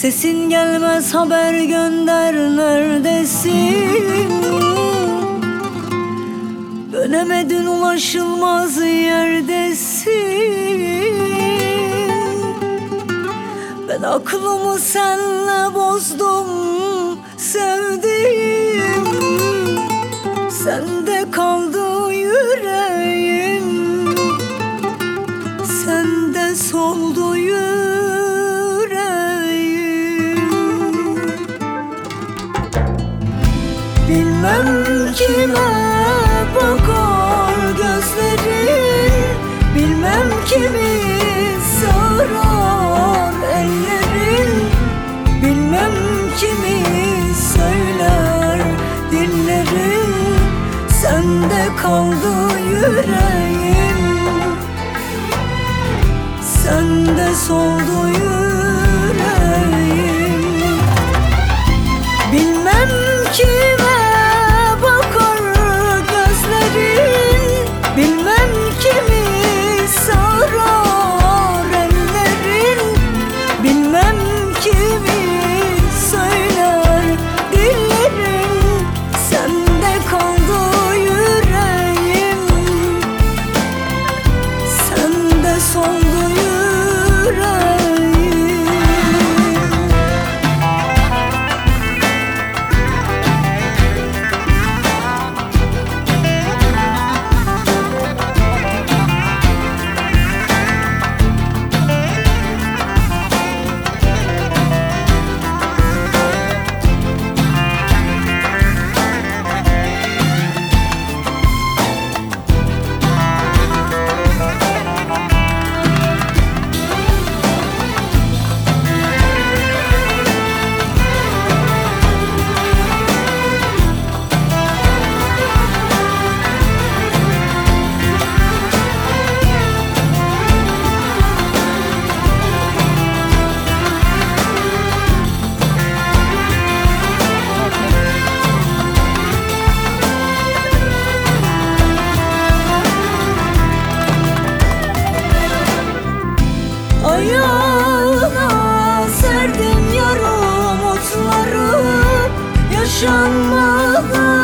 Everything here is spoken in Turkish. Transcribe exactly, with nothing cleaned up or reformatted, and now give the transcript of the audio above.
Sesin gelmez, haber gönder, neredesin? Dönemedin, ulaşılmaz yerdesin. Ben aklımı senle bozdum sevdiğim, sende kaldı yüreğim, sende soldu yüreğim. Bilmem kime bakar gözlerin, bilmem kimi sarar ellerin, bilmem kimi söyler dillerin, sende kaldı yüreğim, sende soldu yüreğim. Bilmem kime bakar gözlerin, bilmem kimi sarar ellerin, bilmem kimi söyler dillerin, sende kaldı yüreğim, sende soldu yüreğim. Ayağına serdim yar umutları, yaşanmadan